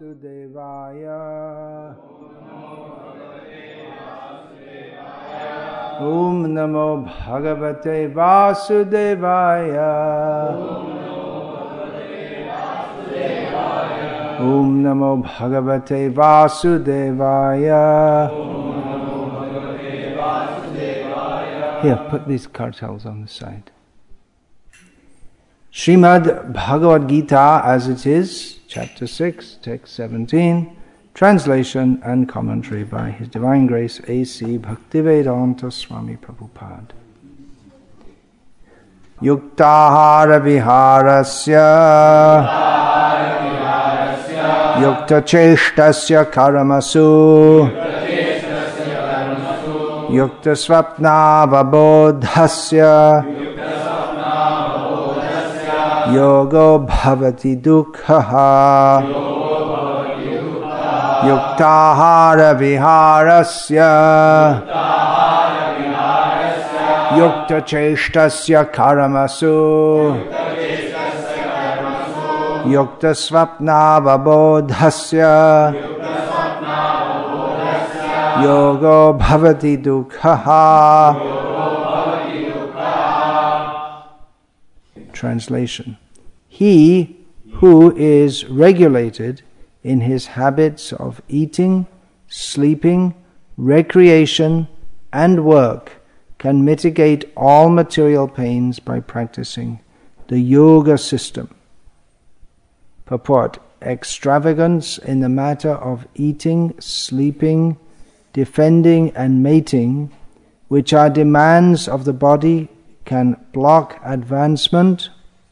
Sudevaya. Om Namo Bhagavate Vasudevaya. Om Namo Bhagavate Vasudevaya. Here, put these cartels on the side. Srimad Bhagavad Gita as it is, chapter 6, text 17, translation and commentary by His Divine Grace A.C. Bhaktivedanta Swami Prabhupada. Yuktahara viharasya Yukta cheshtasya karamasu Yukta swapna vabodhasya Yogo bhavati dukhaha Yuktahara viharasya Yukta cheshtasya karamasu Yukta swapna vabodhasya Yogo bhavati dukhaha. Translation. He who is regulated in his habits of eating, sleeping, recreation, and work can mitigate all material pains by practicing the yoga system. Purport: extravagance in the matter of eating, sleeping, defending, and mating, which are demands of the body, can block advancement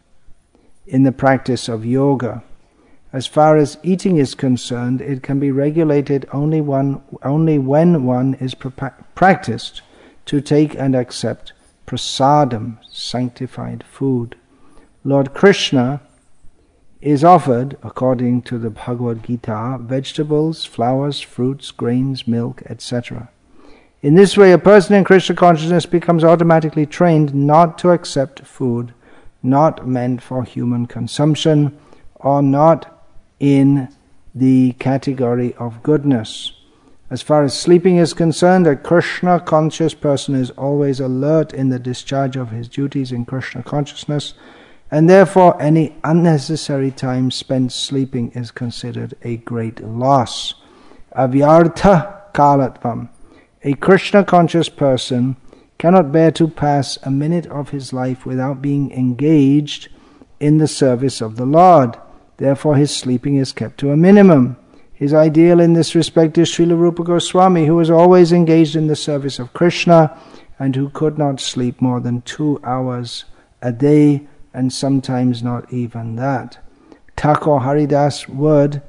in the practice of yoga. As far as eating is concerned, it can be regulated only when one is practiced to take and accept prasadam, sanctified food. Lord Krishna is offered, according to the Bhagavad Gita, vegetables, flowers, fruits, grains, milk, etc. In this way, a person in Krishna consciousness becomes automatically trained not to accept food not meant for human consumption or not in the category of goodness. As far as sleeping is concerned, a Krishna conscious person is always alert in the discharge of his duties in Krishna consciousness, and therefore any unnecessary time spent sleeping is considered a great loss. Avyartha kalatvam. A Krishna conscious person cannot bear to pass a minute of his life without being engaged in the service of the Lord. Therefore his sleeping is kept to a minimum. His ideal in this respect is Srila Rupa Goswami, who was always engaged in the service of Krishna and who could not sleep more than 2 hours a day, and sometimes not even that. Thakur Haridas would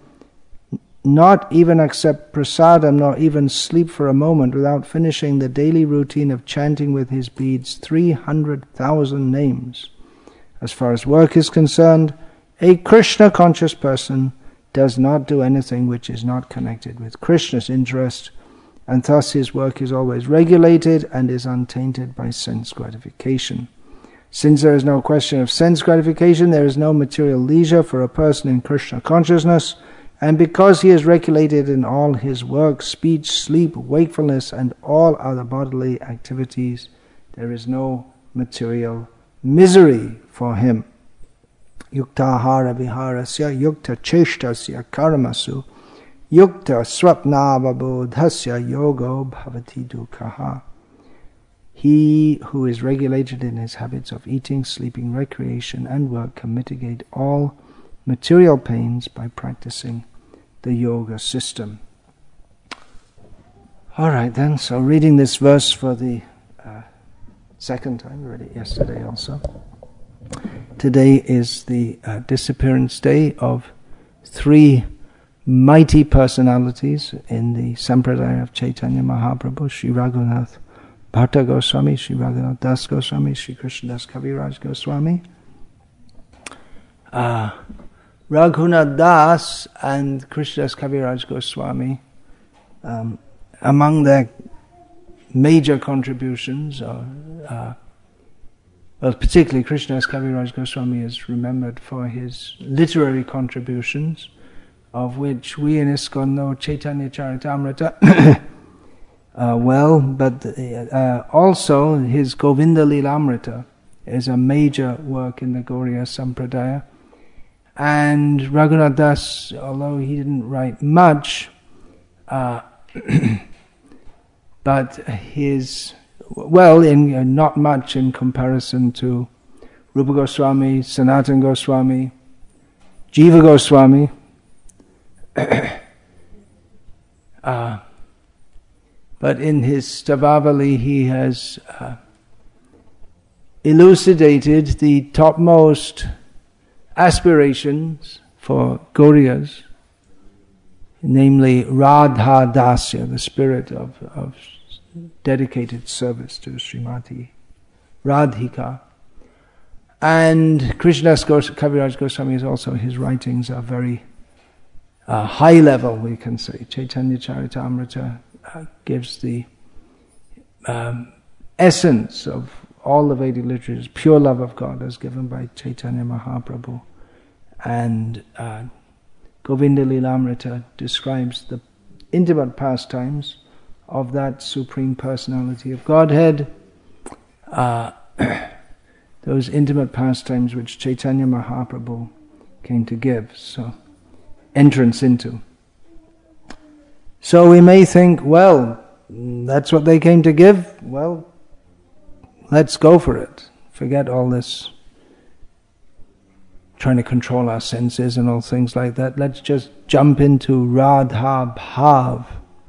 not even accept prasadam nor even sleep for a moment without finishing the daily routine of chanting with his beads 300,000 names. As far as work is concerned, a Krishna conscious person does not do anything which is not connected with Krishna's interest, and thus his work is always regulated and is untainted by sense gratification. Since there is no question of sense gratification, there is no material leisure for a person in Krishna consciousness, and because he is regulated in all his work, speech, sleep, wakefulness, and all other bodily activities, there is no material misery for him. Yukta ahara viharasya yukta cheshtasya karmasu yukta swapna vabodhasya yogo bhavati dukhaha. He who is regulated in his habits of eating, sleeping, recreation, and work can mitigate all material pains by practicing the yoga system. Alright then, so reading this verse for the second time, we read it yesterday also. Today is the disappearance day of 3 mighty personalities in the Sampradaya of Chaitanya Mahaprabhu, Sri Raghunath Bhatta Goswami, Sri Raghunath Das Goswami, Sri Krishnadas Kaviraj Goswami. Raghunath Das and Krishnadas Kaviraj Goswami, among their major contributions, well, particularly Krishnadas Kaviraj Goswami is remembered for his literary contributions, of which we in ISKCON know Chaitanya Charitamrita well, but also his Govinda Lilamrita is a major work in the Gauriya Sampradaya. And Raghunath Das, although he didn't write much, but his, not much in comparison to Rupa Goswami, Sanatana Goswami, Jiva Goswami, but in his Stavavali he has elucidated the topmost aspirations for Gauriyas, namely Radha Dasya, the spirit of dedicated service to Srimati Radhika. And Krishnadas Kaviraj Goswami also, his writings are very high level, we can say. Chaitanya Charitamrita gives the essence of all the Vedic literatures, pure love of God as given by Chaitanya Mahaprabhu. And Govinda Lilamrita describes the intimate pastimes of that Supreme Personality of Godhead, those intimate pastimes which Chaitanya Mahaprabhu came to give, so entrance into. So we may think, well, that's what they came to give, well, let's go for it. Forget all this trying to control our senses and all things like that. Let's just jump into Radha Bhav.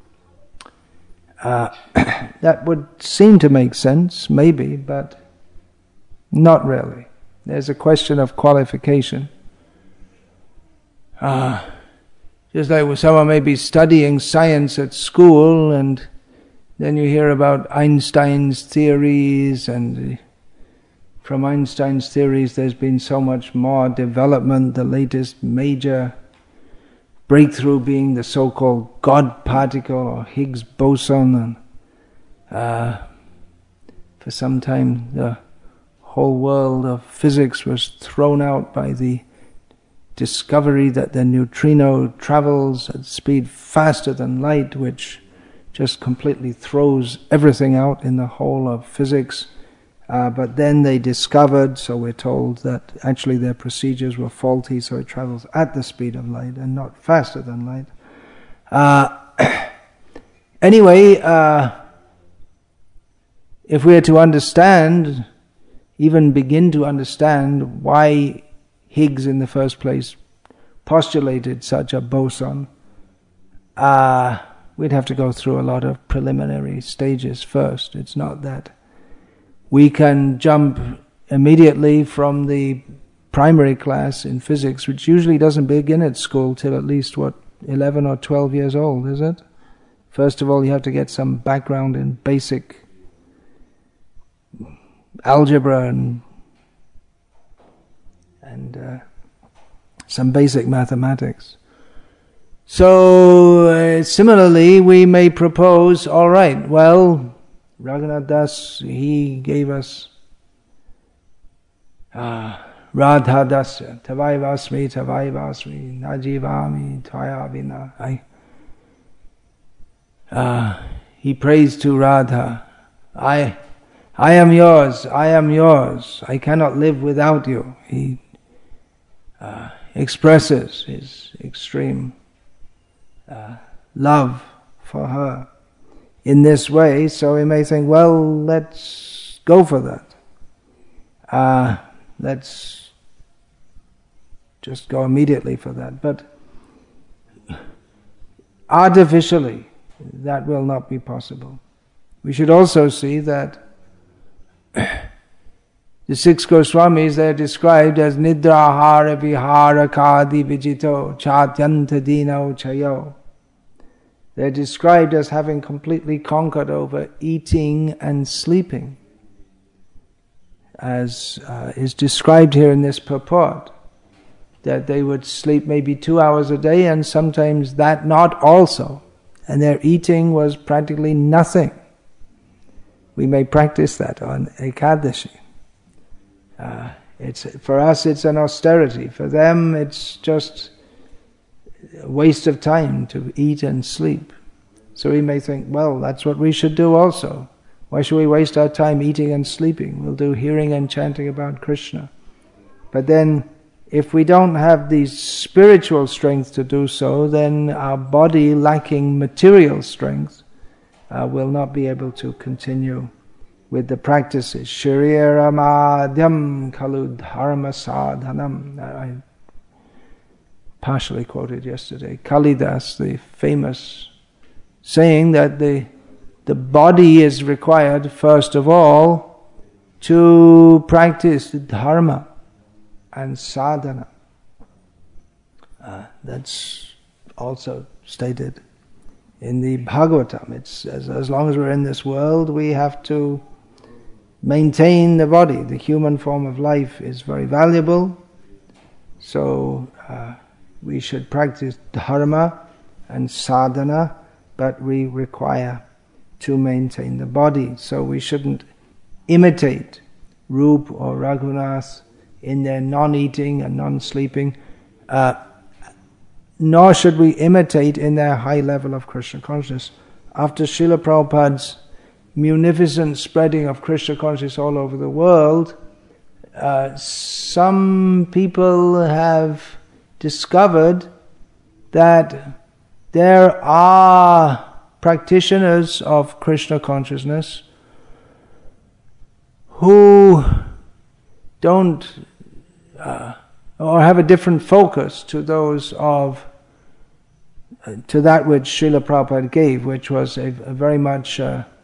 That would seem to make sense, maybe, but not really. There's a question of qualification. Just like someone may be studying science at school, and then you hear about Einstein's theories, and from Einstein's theories there's been so much more development, the latest major breakthrough being the so-called God particle or Higgs boson, and for some time the whole world of physics was thrown out by the discovery that the neutrino travels at speed faster than light, which just completely throws everything out in the whole of physics. But then they discovered, so we're told, that actually their procedures were faulty, so it travels at the speed of light and not faster than light. Anyway, if we are to understand, even begin to understand why Higgs in the first place postulated such a boson, we'd have to go through a lot of preliminary stages first. It's not that we can jump immediately from the primary class in physics, which usually doesn't begin at school till at least, 11 or 12 years old, is it? First of all, you have to get some background in basic algebra and some basic mathematics. So, similarly, we may propose, all right, well, Raghunath Das, he gave us Radha Dasya, Tavai Vasmi, Najivami, Tvaya Vina. He prays to Radha, I am yours, I cannot live without you. He expresses his extreme love for her in this way, so we may think, well, let's go for that. Let's just go immediately for that. But artificially, that will not be possible. We should also see that the 6 Goswamis, they are described as Nidrahara Vihara Kadi Vijito Chatyanta Dino Chayo. They're described as having completely conquered over eating and sleeping, as is described here in this purport, that they would sleep maybe 2 hours a day and sometimes that not also, and their eating was practically nothing. We may practice that on Ekadashi. For us it's an austerity. For them it's just a waste of time to eat and sleep. So we may think, well, that's what we should do also. Why should we waste our time eating and sleeping? We'll do hearing and chanting about Krishna. But then, if we don't have the spiritual strength to do so, then our body, lacking material strength, will not be able to continue with the practices. Sharira madhyam kalu dharma sadhanam. I partially quoted yesterday Kalidas, the famous saying that the body is required first of all to practice dharma and sadhana. That's also stated in the Bhagavatam. It's as long as we're in this world, we have to maintain the body. The human form of life is very valuable, so we should practice dharma and sadhana, but we require to maintain the body. So we shouldn't imitate Rupa or Raghunath in their non-eating and non-sleeping, nor should we imitate in their high level of Krishna consciousness. After Srila Prabhupada's munificent spreading of Krishna consciousness all over the world, some people have discovered that there are practitioners of Krishna consciousness who don't or have a different focus to those of to that which Srila Prabhupada gave, which was a very much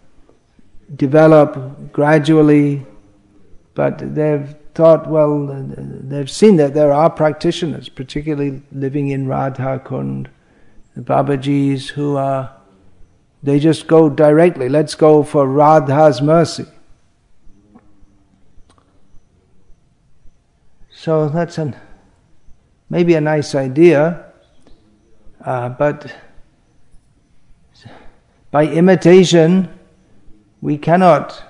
develop gradually, but they've thought, well, they've seen that there are practitioners, particularly living in Radha Kund, the Babajis, who are, they just go directly, let's go for Radha's mercy. So that's maybe a nice idea, but by imitation, we cannot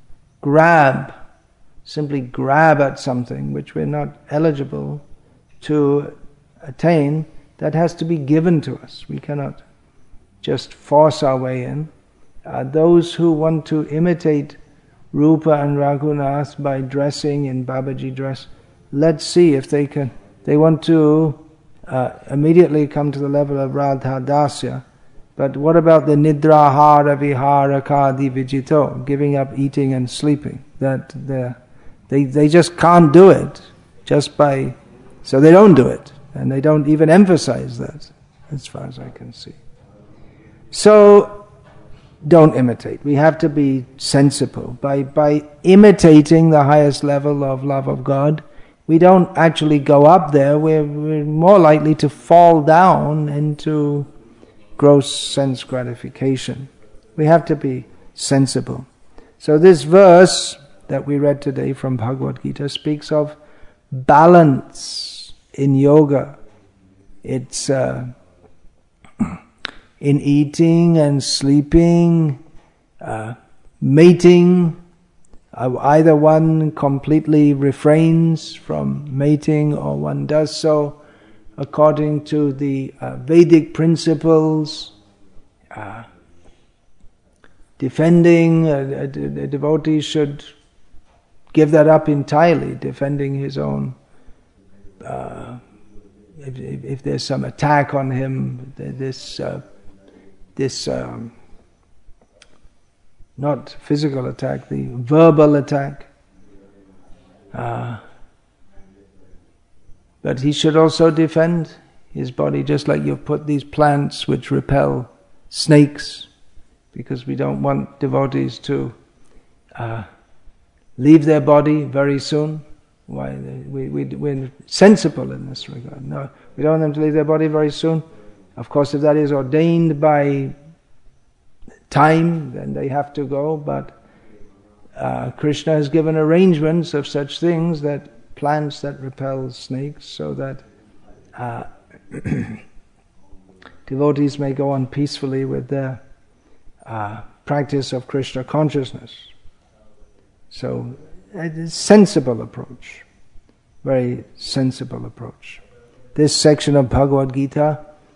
simply grab at something which we're not eligible to attain. That has to be given to us. We cannot just force our way in. Those who want to imitate Rupa and Raghunath by dressing in Babaji dress, let's see if they want to immediately come to the level of Radha Dasya. But what about the Nidrahara Vihara Kadi Vijito, giving up eating and sleeping? That they just can't do it so they don't do it, and they don't even emphasize that, as far as I can see. So don't imitate. We have to be sensible. By imitating the highest level of love of God, we don't actually go up there. We're more likely to fall down into gross sense gratification. We have to be sensible. So this verse that we read today from Bhagavad Gita speaks of balance in yoga. It's in eating and sleeping, mating. Either one completely refrains from mating or one does so according to the Vedic principles. Defending, a devotee should give that up entirely, defending his own. If there's some attack on him, this not physical attack, the verbal attack. But he should also defend his body, just like you've put these plants which repel snakes, because we don't want devotees to leave their body very soon. Why? We're sensible in this regard. No, we don't want them to leave their body very soon. Of course, if that is ordained by time, then they have to go, but Krishna has given arrangements of such things, that plants that repel snakes, so that devotees may go on peacefully with their practice of Krishna consciousness. So it's a sensible approach, very sensible approach. This section of Bhagavad Gita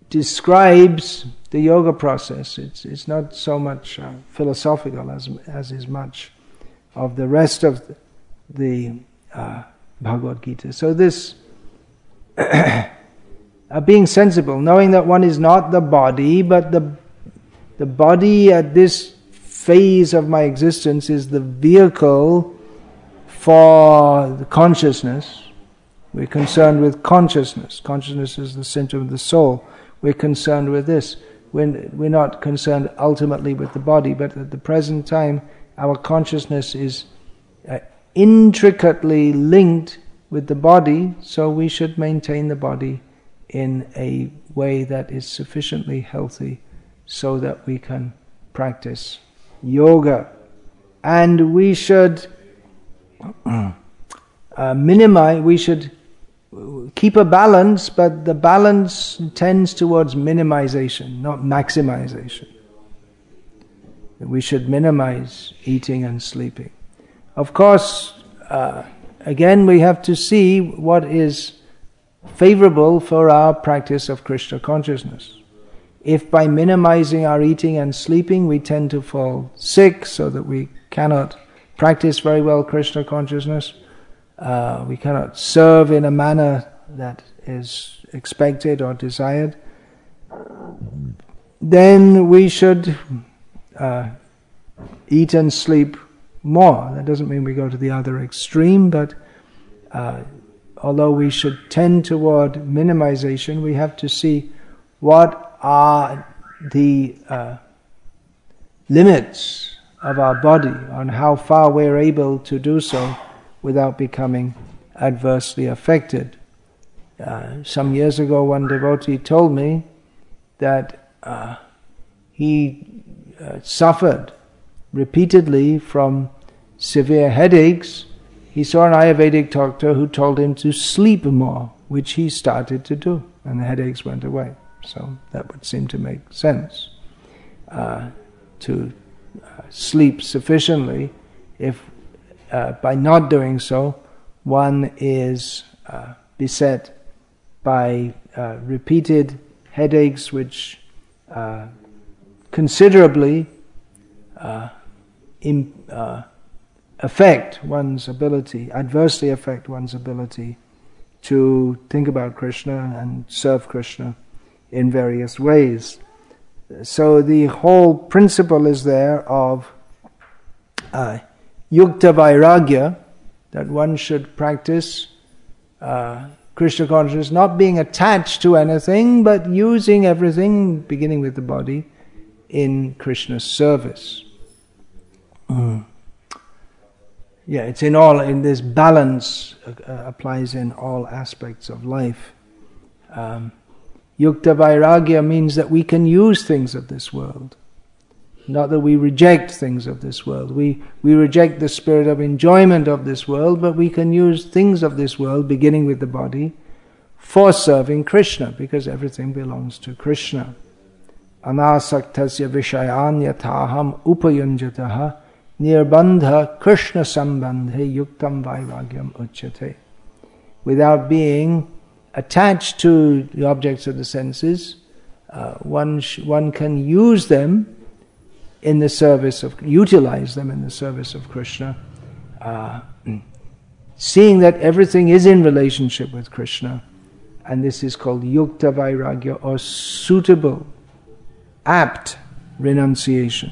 describes the yoga process. It's not so much philosophical as is much of the rest of the Bhagavad Gita. So this being sensible, knowing that one is not the body, but the body at this phase of my existence is the vehicle for the consciousness. We're concerned with consciousness. Consciousness is the center of the soul. We're concerned with this. We're not concerned ultimately with the body, but at the present time, our consciousness is intricately linked with the body, so we should maintain the body in a way that is sufficiently healthy so that we can practice yoga. And we should we should keep a balance, but the balance tends towards minimization, not maximization. We should minimize eating and sleeping. Of course, again, we have to see what is favorable for our practice of Krishna consciousness. If by minimizing our eating and sleeping we tend to fall sick so that we cannot practice very well Krishna consciousness, we cannot serve in a manner that is expected or desired, then we should eat and sleep more. That doesn't mean we go to the other extreme, but although we should tend toward minimization, we have to see what are the limits of our body, on how far we're able to do so without becoming adversely affected. Some years ago, one devotee told me that he suffered repeatedly from severe headaches. He saw an Ayurvedic doctor who told him to sleep more, which he started to do, and the headaches went away. So that would seem to make sense, to sleep sufficiently. If by not doing so, one is beset by repeated headaches which considerably affect one's ability, adversely affect one's ability to think about Krishna and serve Krishna in various ways. So the whole principle is there of yukta vairagya, that one should practice Krishna consciousness, not being attached to anything, but using everything, beginning with the body, in Krishna's service. Yeah, it's in this balance applies in all aspects of life. Yukta vairagya means that we can use things of this world. Not that we reject things of this world. We reject the spirit of enjoyment of this world, but we can use things of this world, beginning with the body, for serving Krishna, because everything belongs to Krishna. Anasaktasya vishayan yathaham upayunjataha nirbandha Krishna sambandhe yuktam vairagyam uchyate. Without being attached to the objects of the senses, one can use them in the service of, utilize them in the service of Krishna, seeing that everything is in relationship with Krishna, and this is called yukta vairagya, or suitable, apt renunciation.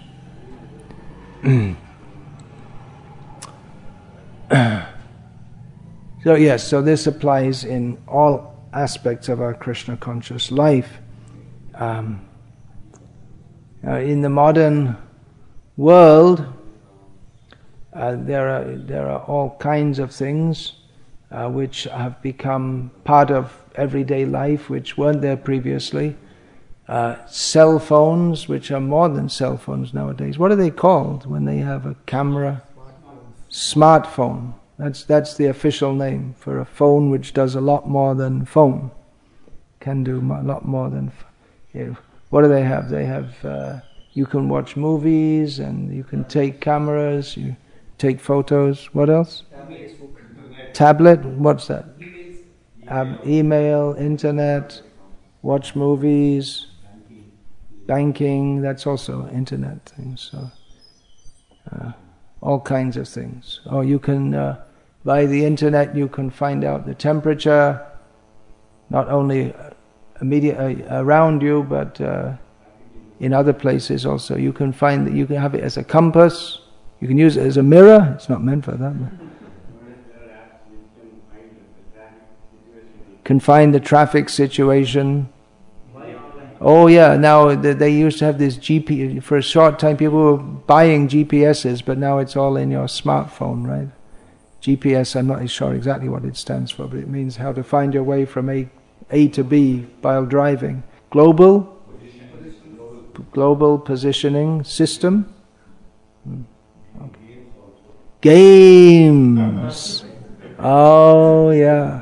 So this applies in all aspects of our Krishna conscious life. In the modern world, there are all kinds of things which have become part of everyday life, which weren't there previously. Cell phones, which are more than cell phones nowadays. What are they called when they have a camera? Smartphone. That's the official name for a phone which does a lot more than phone. Can do a lot more than. What do they have? They have. You can watch movies and you can take cameras. You take photos. What else? Tablet. What's that? Email, internet, watch movies, banking, that's also internet things. So all kinds of things. Or you can, by the internet, you can find out the temperature, not only immediately around you, but in other places also. You can find that you can have it as a compass. You can use it as a mirror. It's not meant for that. Can find the traffic situation. Oh yeah, now they used to have this GPS. For a short time people were buying GPSs, but now it's all in your smartphone, right? GPS, I'm not sure exactly what it stands for, but it means how to find your way from A to B while driving. Global positioning system. Okay. Games. Oh yeah.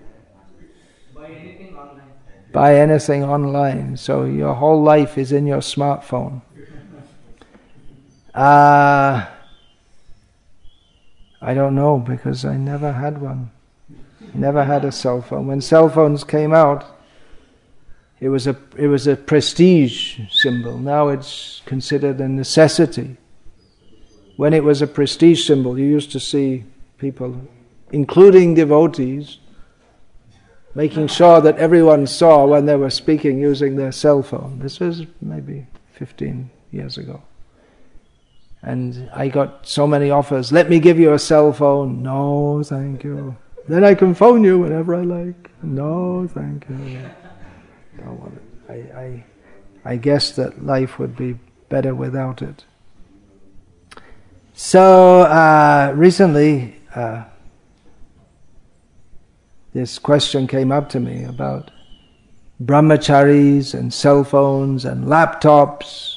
Buy anything online. So your whole life is in your smartphone. I don't know, because I never had one. Never had a cell phone. When cell phones came out, it was a prestige symbol. Now it's considered a necessity. When it was a prestige symbol, you used to see people, including devotees, making sure that everyone saw when they were speaking using their cell phone. This was maybe 15 years ago. And I got so many offers. Let me give you a cell phone. No, thank you. Then I can phone you whenever I like. No, thank you. Don't want it. I guess that life would be better without it. So recently, this question came up to me about brahmacharis and cell phones and laptops.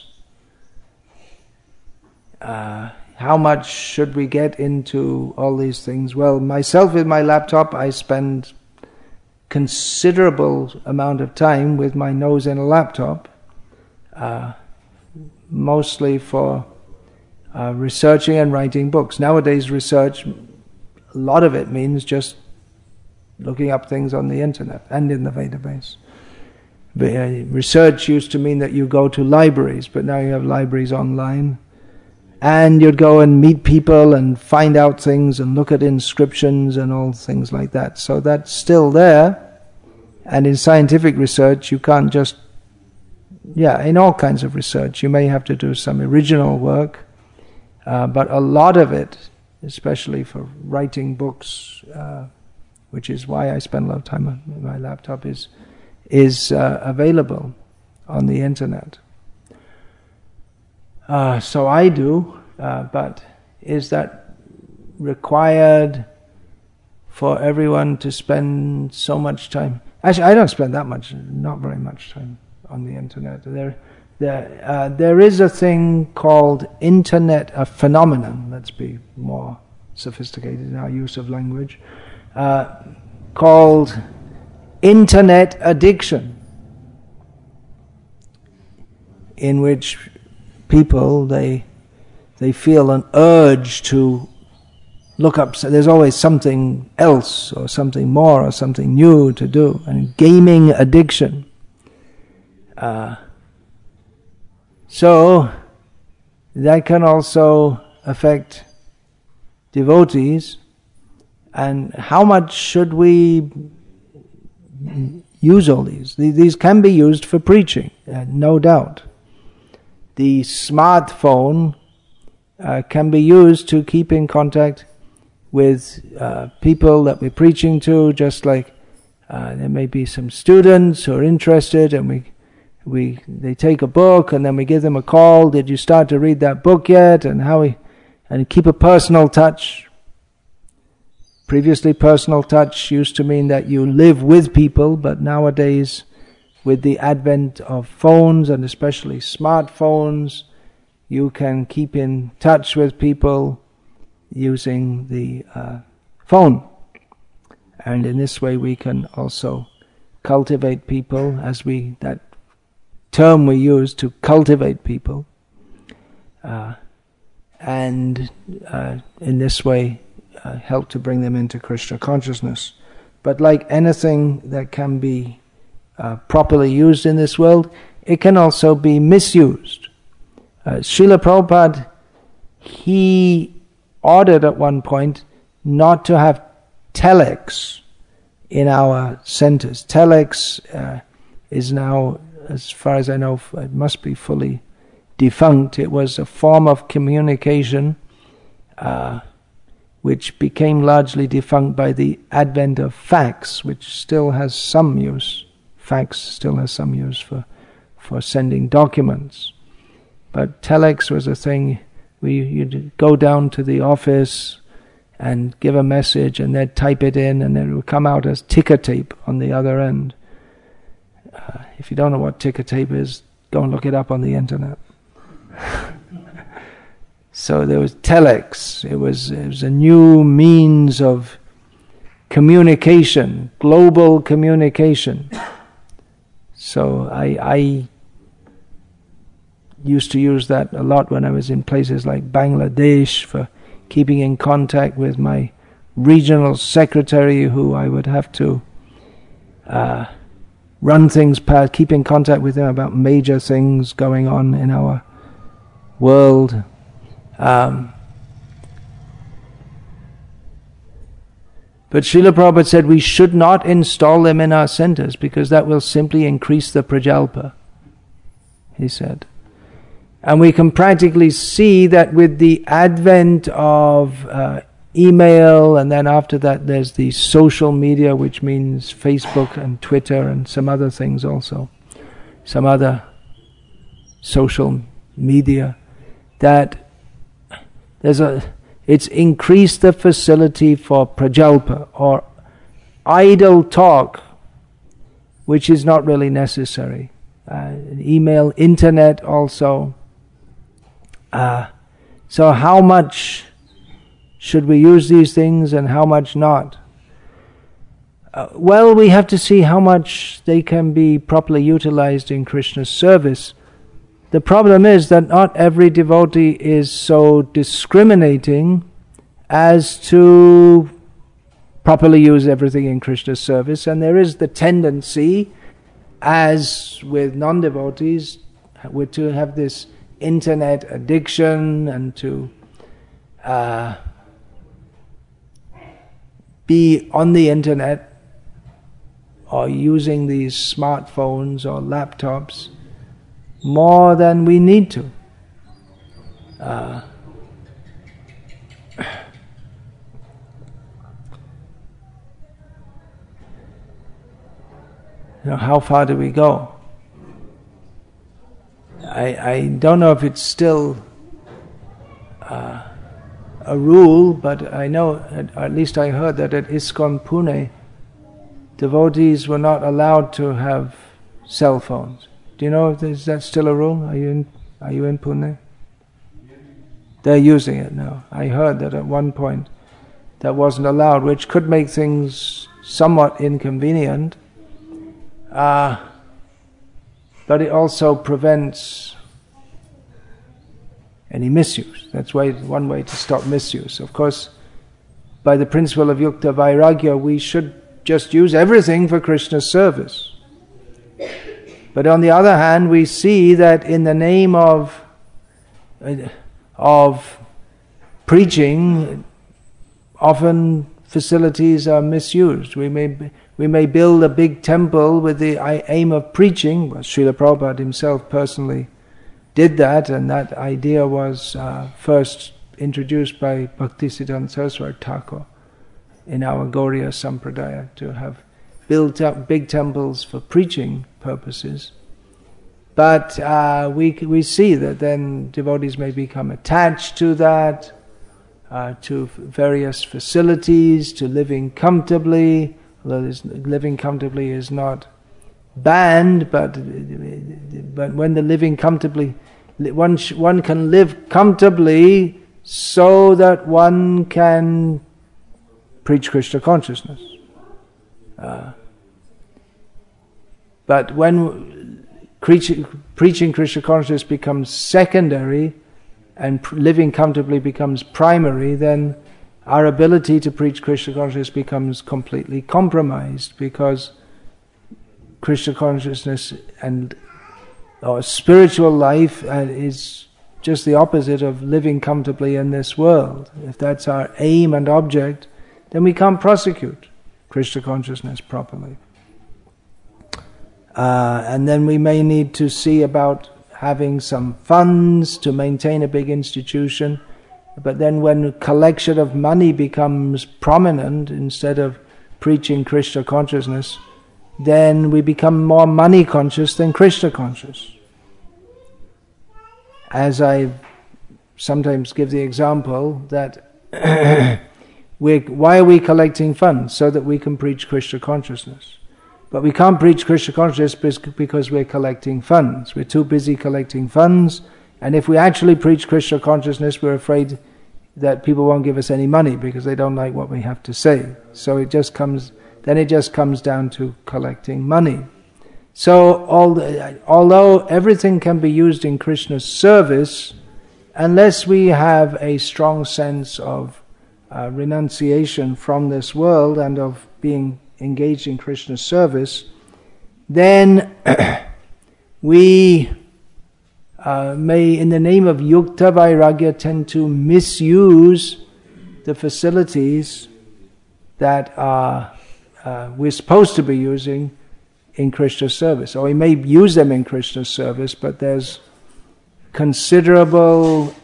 How much should we get into all these things? Well, myself with my laptop, I spend considerable amount of time with my nose in a laptop, mostly for researching and writing books. Nowadays research, a lot of it means just looking up things on the internet and in the database. Research used to mean that you go to libraries, but now you have libraries online. And you'd go and meet people and find out things and look at inscriptions and all things like that. So that's still there. And in scientific research, you can't just... in all kinds of research, you may have to do some original work. But a lot of it, especially for writing books, which is why I spend a lot of time on my laptop, is available on the internet. So I do, but is that required for everyone to spend so much time? Actually, I don't spend that much, not very much time on the internet. There is a thing called internet, a phenomenon, let's be more sophisticated in our use of language, called internet addiction, in which people, they feel an urge to look up. So there's always something else or something more or something new to do. And gaming addiction. So that can also affect devotees. And how much should we use all these? These can be used for preaching, no doubt. The smartphone can be used to keep in contact with people that we're preaching to, just like there may be some students who are interested, and they take a book and then we give them a call. Did you start to read that book yet? And keep a personal touch. Previously, personal touch used to mean that you live with people, but nowadays, with the advent of phones, and especially smartphones, you can keep in touch with people using the phone. And in this way we can also cultivate people, that term we use to cultivate people. And in this way help to bring them into Krishna consciousness. But like anything that can be properly used in this world, it can also be misused. Srila Prabhupada, he ordered at one point not to have telex in our centers. Telex is now, as far as I know, it must be fully defunct. It was a form of communication which became largely defunct by the advent of fax, which still has some use. Fax still has some use for sending documents. But telex was a thing you'd go down to the office and give a message, and they'd type it in, and it would come out as ticker tape on the other end. If you don't know what ticker tape is, go and look it up on the internet. So there was telex. It was a new means of communication, global communication. So I used to use that a lot when I was in places like Bangladesh for keeping in contact with my regional secretary, who I would have to run things past, keep in contact with him about major things going on in our world. But Srila Prabhupada said we should not install them in our centers because that will simply increase the prajalpa, he said. And we can practically see that with the advent of email, and then after that there's the social media, which means Facebook and Twitter and some other things also, some other social media, that it's increased the facility for prajalpa, or idle talk, which is not really necessary. Email, internet also. So how much should we use these things and how much not? Well, we have to see how much they can be properly utilized in Krishna's service. The problem is that not every devotee is so discriminating as to properly use everything in Krishna's service, and there is the tendency, as with non-devotees, to have this internet addiction and to be on the internet or using these smartphones or laptops more than we need to. How far do we go? I don't know if it's still a rule, but I know, at least I heard that at ISKCON Pune, devotees were not allowed to have cell phones. Do you know if that's still a rule? Are you in Pune? They're using it now. I heard that at one point that wasn't allowed, which could make things somewhat inconvenient. But it also prevents any misuse. That's one way to stop misuse. Of course, by the principle of Yukta Vairagya, we should just use everything for Krishna's service. But on the other hand, we see that in the name of preaching, often facilities are misused. We may build a big temple with the aim of preaching. Well, Srila Prabhupada himself personally did that, and that idea was first introduced by Bhaktisiddhanta Saraswati Thakur in our Gauriya Sampradaya, to have built up big temples for preaching purposes. But we see that then devotees may become attached to that, to various facilities, to living comfortably. Although living comfortably is not banned, but when the living comfortably, one can live comfortably so that one can preach Krishna consciousness. But when preaching Krishna consciousness becomes secondary and living comfortably becomes primary, then our ability to preach Krishna consciousness becomes completely compromised, because Krishna consciousness and or spiritual life is just the opposite of living comfortably in this world. If that's our aim and object, then we can't prosecute Krishna consciousness properly. And then we may need to see about having some funds to maintain a big institution. But then when collection of money becomes prominent instead of preaching Krishna consciousness, then we become more money conscious than Krishna conscious. As I sometimes give the example that why are we collecting funds? So that we can preach Krishna consciousness. But we can't preach Krishna consciousness because we're collecting funds. We're too busy collecting funds, and if we actually preach Krishna consciousness, we're afraid that people won't give us any money because they don't like what we have to say. So it just comes down to collecting money. So although everything can be used in Krishna's service, unless we have a strong sense of renunciation from this world and of being engaged in Krishna's service, then we may, in the name of Yukta Vairagya, tend to misuse the facilities that we're supposed to be using in Krishna's service. Or we may use them in Krishna's service, but there's considerable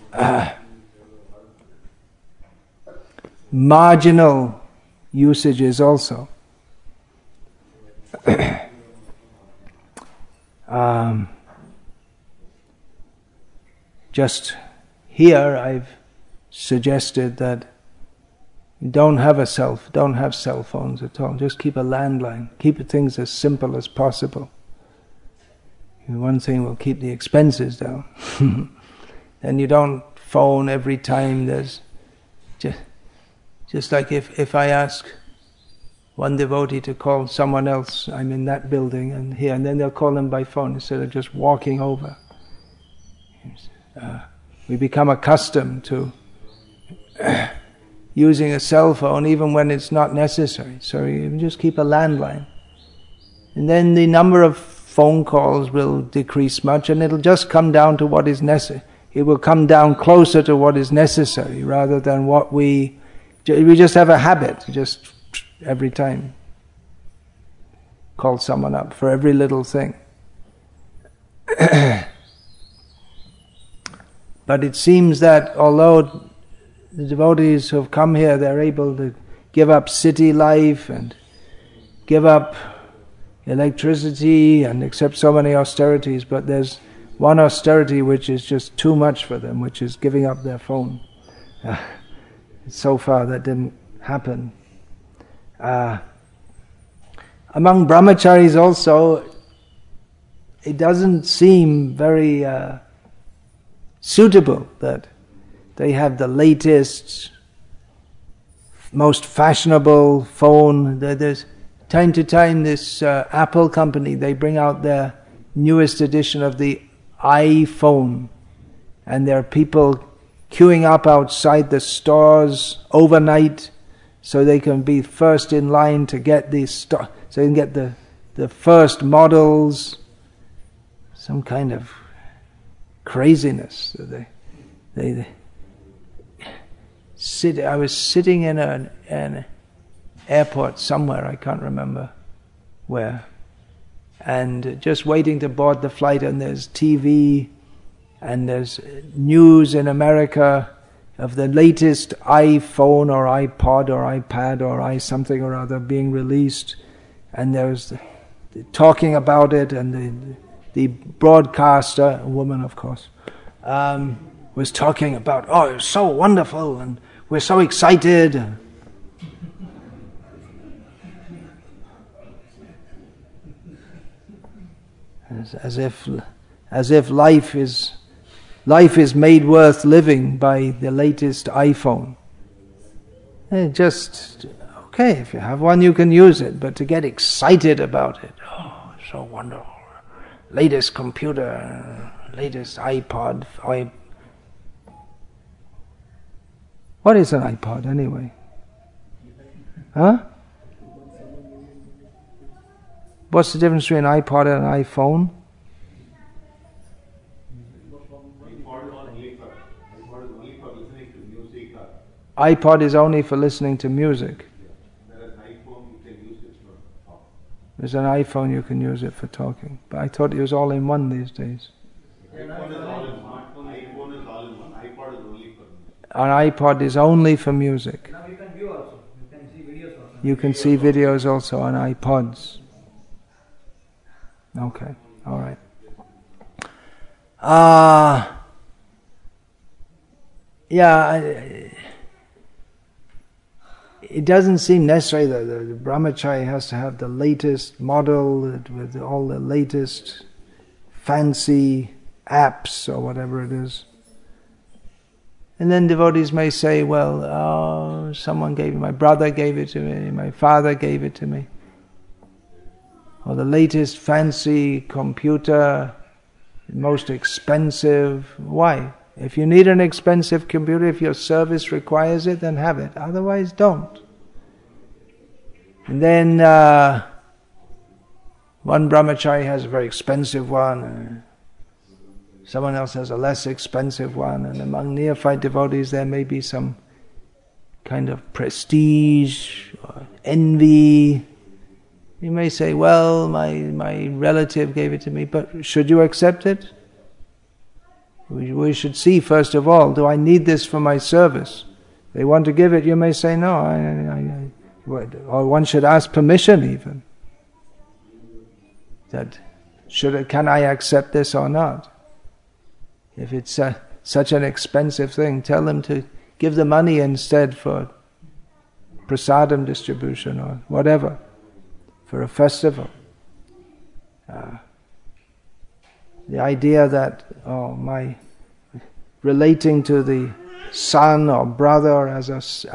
marginal usages also. Just here I've suggested that don't have cell phones at all. Just keep a landline. Keep things as simple as possible. One thing will keep the expenses down. And you don't phone every time there's just like if I ask one devotee to call someone else, I'm in that building and here, and then they'll call them by phone instead of just walking over. We become accustomed to using a cell phone even when it's not necessary. So you just keep a landline. And then the number of phone calls will decrease much, and it'll just come down to what is necessary. It will come down closer to what is necessary rather than what we just have a habit, just every time call someone up for every little thing. But it seems that although the devotees who have come here, they're able to give up city life and give up electricity and accept so many austerities, but there's one austerity which is just too much for them, which is giving up their phone. So far that didn't happen. Among brahmacharis also, it doesn't seem very suitable that they have the latest, most fashionable phone. There's time to time this Apple company, they bring out their newest edition of the iPhone, and there are people queuing up outside the stores overnight so they can be first in line to get these so they can get the first models. Some kind of craziness. They sit. I was sitting in an airport somewhere, I can't remember where, and just waiting to board the flight, and there's TV and there's news in America of the latest iPhone or iPod or iPad or something or other being released, and there's talking about it, and the broadcaster, a woman of course, was talking about, oh, it's so wonderful and we're so excited. As if life is made worth living by the latest iPhone. Just okay, if you have one, you can use it, but to get excited about it, oh, so wonderful, latest computer, latest iPod. What is an iPod anyway? Huh? What's the difference between an iPod and an iPhone? iPod is only for listening to music. There's an iPhone you can use it for talking. But I thought it was all in one these days. iPhone is all in one. iPhone is all in one. iPod is only for music. An iPod is only for music. Now you can view also. You can see videos also. You can see videos also on iPods. Okay, all right. It doesn't seem necessary that the brahmachari has to have the latest model with all the latest fancy apps or whatever it is. And then devotees may say, well, someone gave it, my brother gave it to me, my father gave it to me. Or the latest fancy computer, most expensive. Why? If you need an expensive computer, if your service requires it, then have it. Otherwise, don't. And then one brahmachari has a very expensive one, someone else has a less expensive one, and among neophyte devotees there may be some kind of prestige or envy. You may say, well, my relative gave it to me, but should you accept it? We should see first of all, do I need this for my service? They want to give it, you may say no, or one should ask permission even. Can I accept this or not? If it's such an expensive thing, tell them to give the money instead for prasadam distribution or whatever, for a festival. The idea that, relating to the son or brother as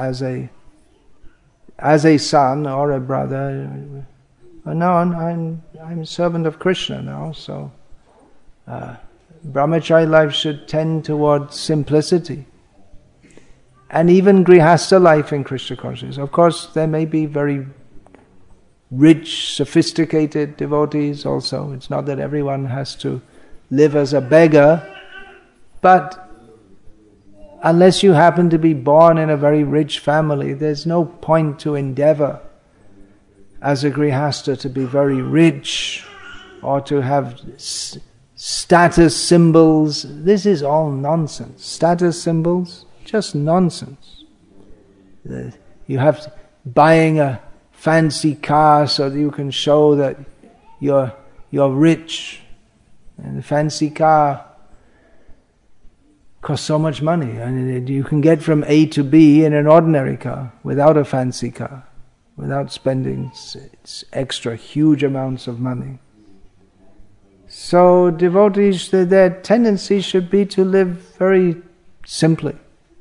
a son or a brother, no, I'm a servant of Krishna now, so brahmachari life should tend towards simplicity. And even grihastha life in Krishna consciousness. Of course, there may be very rich, sophisticated devotees also. It's not that everyone has to live as a beggar, but unless you happen to be born in a very rich family, there's no point to endeavor as a grihastha to be very rich or to have status symbols. This is all nonsense. Status symbols, just nonsense. You have buying a fancy car so that you can show that you're rich. And the fancy car costs so much money. And you can get from A to B in an ordinary car without a fancy car, without spending extra huge amounts of money. So devotees, their tendency should be to live very simply.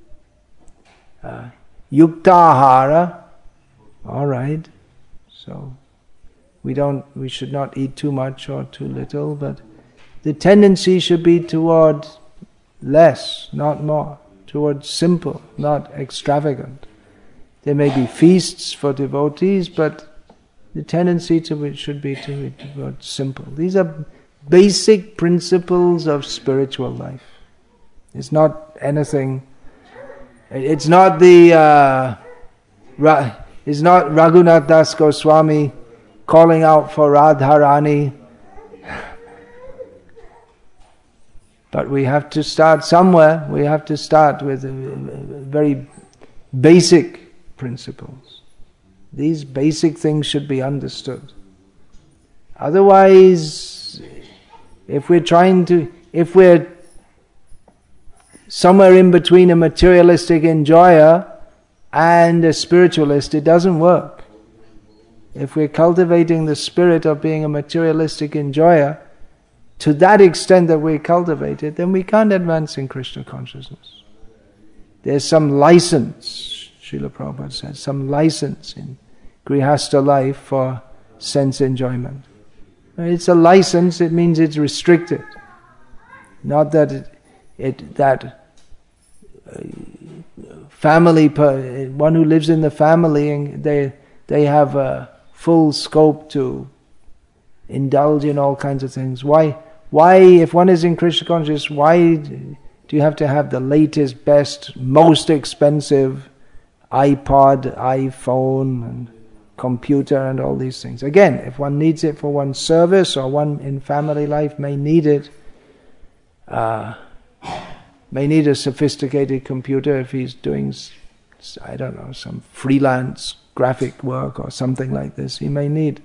Yuktahara, all right. So we should not eat too much or too little, but the tendency should be toward less, not more, towards simple, not extravagant. There may be feasts for devotees, but the tendency should be towards simple. These are basic principles of spiritual life. It's not anything. It's not it's not Raghunath Das Goswami calling out for Radharani. But we have to start somewhere. We have to start with very basic principles. These basic things should be understood. Otherwise, if we're somewhere in between a materialistic enjoyer and a spiritualist, it doesn't work. If we're cultivating the spirit of being a materialistic enjoyer, to that extent that we cultivate it, then we can't advance in Krishna consciousness. There's some license, Srila Prabhupada says, some license in grihastha life for sense enjoyment. It's a license, it means it's restricted. Not that family, one who lives in the family, and they have a full scope to indulge in all kinds of things. Why, if one is in Krishna consciousness, why do you have to have the latest, best, most expensive iPod, iPhone, and computer and all these things? Again, if one needs it for one's service, or one in family life may need it, may need a sophisticated computer if he's doing, I don't know, some freelance graphic work or something like this. He may need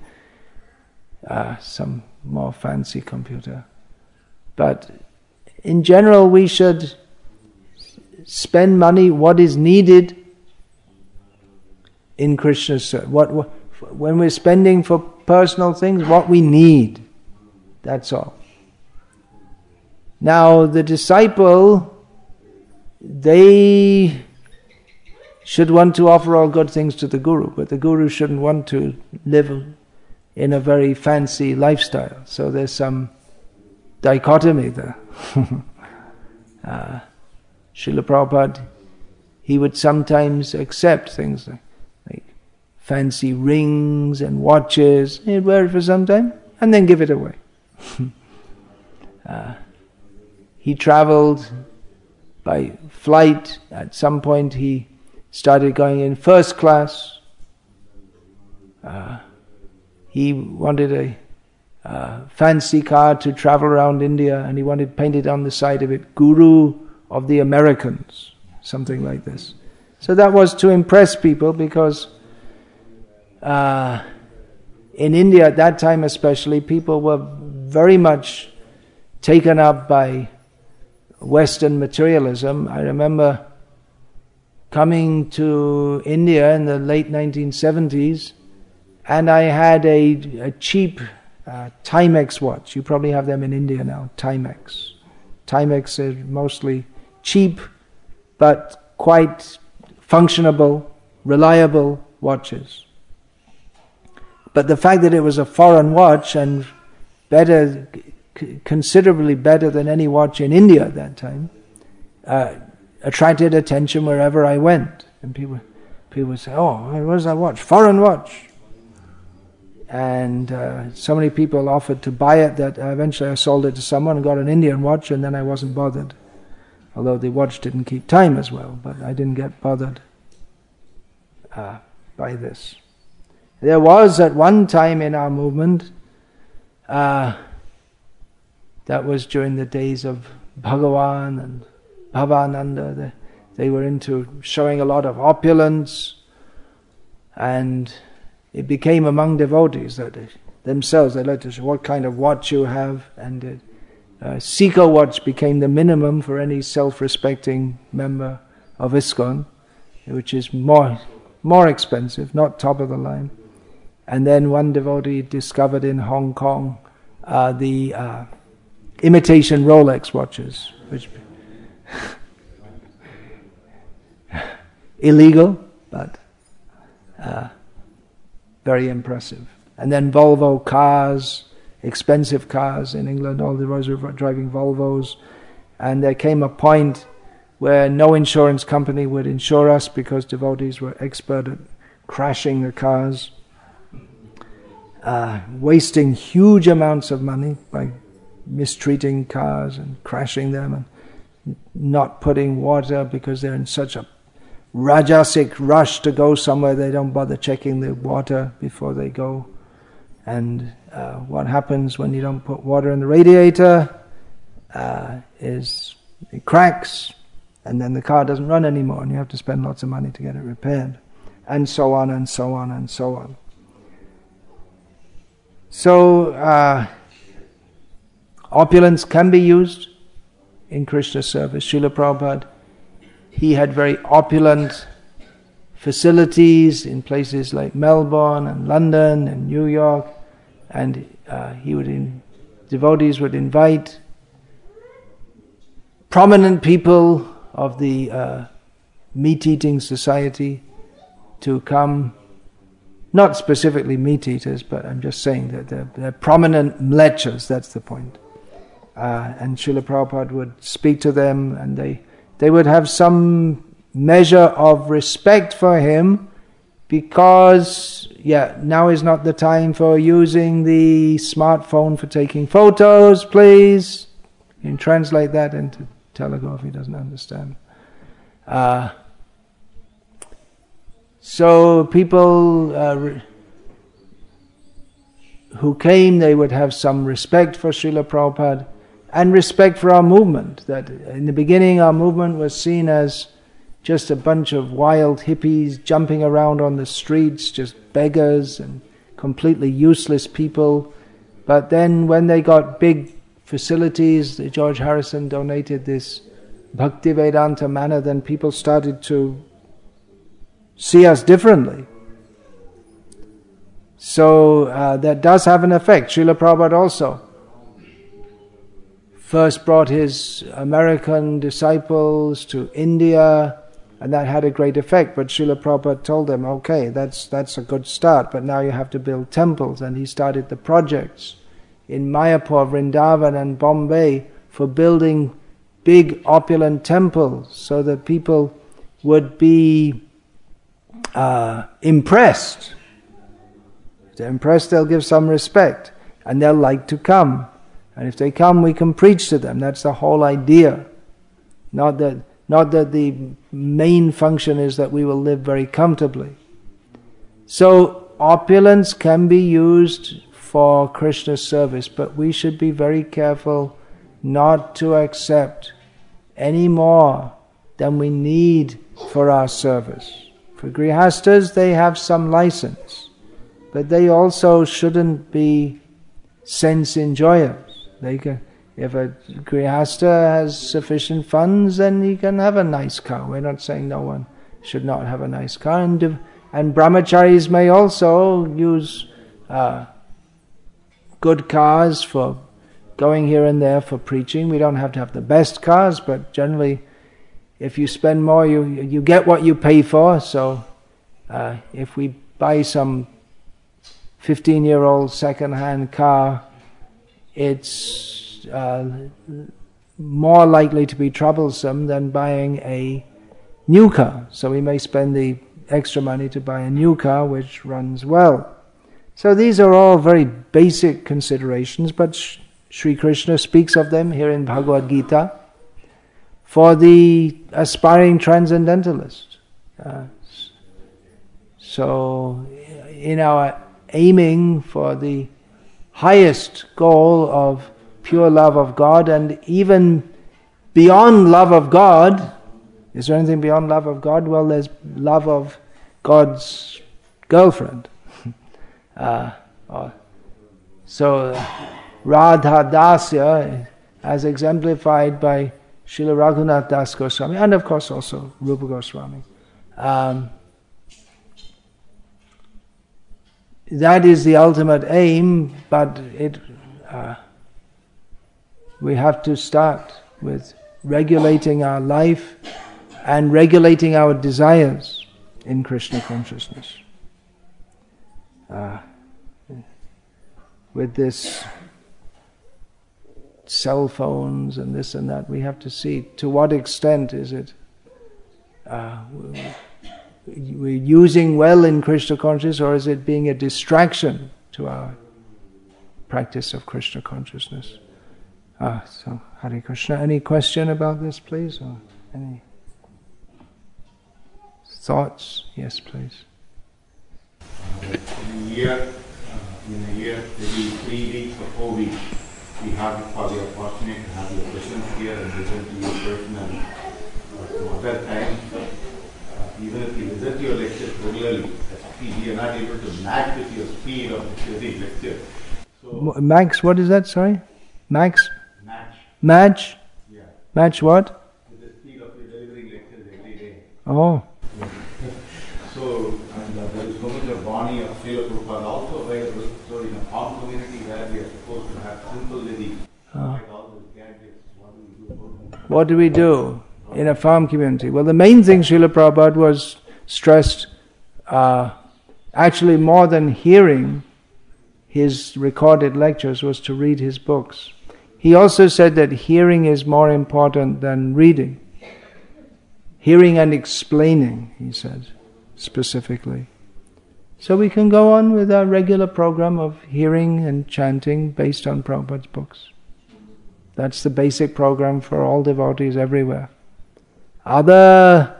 some more fancy computer. But in general, we should spend money what is needed in Krishna's service. When we're spending for personal things, what we need. That's all. Now, the disciple, they should want to offer all good things to the Guru, but the Guru shouldn't want to live in a very fancy lifestyle. So there's some dichotomy there. Srila Prabhupada, he would sometimes accept things like fancy rings and watches. He'd wear it for some time and then give it away. He traveled by flight. At some point he started going in first class. He wanted a fancy car to travel around India, and he wanted painted on the side of it, Guru of the Americans, something like this. So that was to impress people, because in India at that time especially, people were very much taken up by Western materialism. I remember coming to India in the late 1970s, and I had a cheap Timex watch. You probably have them in India now, Timex. Timex is mostly cheap, but quite functionable, reliable watches. But the fact that it was a foreign watch, and better, considerably better than any watch in India at that time, attracted attention wherever I went. And people would say, "Oh, where's that watch? Foreign watch." And so many people offered to buy it that eventually I sold it to someone and got an Indian watch, and then I wasn't bothered. Although the watch didn't keep time as well, but I didn't get bothered by this. There was at one time in our movement, that was during the days of Bhagavan and Bhavananda, they were into showing a lot of opulence, and it became among devotees that themselves they like to show what kind of watch you have, and Seiko watch became the minimum for any self-respecting member of ISKCON, which is more expensive, not top of the line. And then one devotee discovered in Hong Kong the imitation Rolex watches, which illegal, but very impressive. And then Volvo cars, expensive cars in England, all the devotees were driving Volvos, and there came a point where no insurance company would insure us because devotees were expert at crashing the cars, wasting huge amounts of money by mistreating cars and crashing them, and not putting water because they're in such a rajasic rush to go somewhere, they don't bother checking the water before they go. And what happens when you don't put water in the radiator is it cracks, and then the car doesn't run anymore, and you have to spend lots of money to get it repaired, and so on and so on and so on. So opulence can be used in Krishna service. Srila Prabhupada, he had very opulent facilities in places like Melbourne and London and New York, and devotees would invite prominent people of the meat-eating society to come. Not specifically meat eaters, but I'm just saying that they're prominent mlechas, that's the point. And Srila Prabhupada would speak to them, and they would have some measure of respect for him because, now is not the time for using the smartphone for taking photos, please. You can translate that into Telugu if he doesn't understand. So people who came, they would have some respect for Srila Prabhupada and respect for our movement. That in the beginning our movement was seen as just a bunch of wild hippies jumping around on the streets, just beggars and completely useless people. But then when they got big facilities, George Harrison donated this Bhaktivedanta manor, then people started to see us differently. So that does have an effect. Srila Prabhupada also first brought his American disciples to India, and that had a great effect. But Srila Prabhupada told them, okay, that's a good start, but now you have to build temples. And he started the projects in Mayapur, Vrindavan and Bombay for building big opulent temples so that people would be impressed. If they're impressed, they'll give some respect and they'll like to come. And if they come, we can preach to them. That's the whole idea. Not that the main function is that we will live very comfortably. So opulence can be used for Krishna's service, but we should be very careful not to accept any more than we need for our service. For Grihastas, they have some license, but they also shouldn't be sense enjoyers. If a Grihasta has sufficient funds, then he can have a nice car. We're not saying no one should not have a nice car. And brahmacharis may also use good cars for going here and there for preaching. We don't have to have the best cars, but generally, if you spend more, you get what you pay for. So if we buy some 15-year-old second-hand car, it's more likely to be troublesome than buying a new car. So we may spend the extra money to buy a new car which runs well. So these are all very basic considerations, but Sri Krishna speaks of them here in Bhagavad Gita for the aspiring transcendentalist. So in our aiming for the highest goal of pure love of God, and even beyond love of God, is there anything beyond love of God? Well, there's love of God's girlfriend. So Radha Dasya, as exemplified by Srila Raghunath Das Goswami, and of course also Rupa Goswami. That is the ultimate aim, but we have to start with regulating our life and regulating our desires in Krishna consciousness. With this cell phones and this and that, we have to see to what extent is it we're using well in Krishna consciousness, or is it being a distraction to our practice of Krishna consciousness? So Hare Krishna. Any question about this, please? Or any thoughts? Yes, please. In a year, maybe 3 weeks or 4 weeks, we are fortunate to have your presence here and listen to your personal. Other times, even if you listen to your lectures regularly, we are not able to match with your speed of every lecture. So, Max, what is that? Sorry? Max? Match. Match? Yeah. Match what? With the speed of your delivering lectures every day. Oh. So, and there is so much of Vani of Srila Prabhupada also available. So, in a farm community where we are supposed to have simple living, like all those gadgets, What do we do in a farm community? Well, the main thing Srila Prabhupada was stressed, actually more than hearing his recorded lectures, was to read his books. He also said that hearing is more important than reading. Hearing and explaining, he said, specifically. So we can go on with our regular program of hearing and chanting based on Prabhupada's books. That's the basic program for all devotees everywhere. Other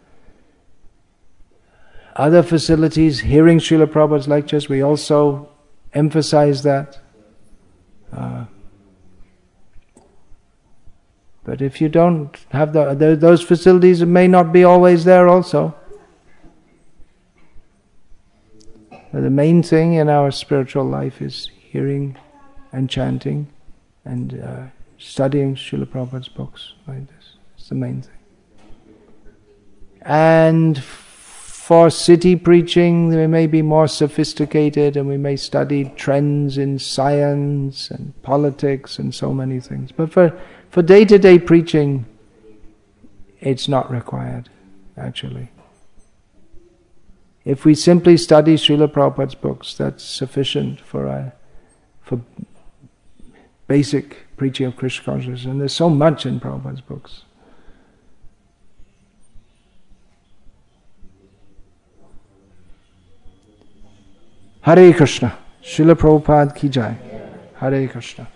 facilities, hearing Srila Prabhupada's lectures, we also emphasize that. But if you don't have those facilities, it may not be always there also. But the main thing in our spiritual life is hearing and chanting and studying Srila Prabhupada's books like this. It's the main thing. And for city preaching, we may be more sophisticated and we may study trends in science and politics and so many things. But for day-to-day preaching, it's not required, actually. If we simply study Srila Prabhupada's books, that's sufficient for basic preaching of Krishna consciousness. And there's so much in Prabhupada's books. Hare Krishna. Srila Prabhupada ki jai. Hare Krishna.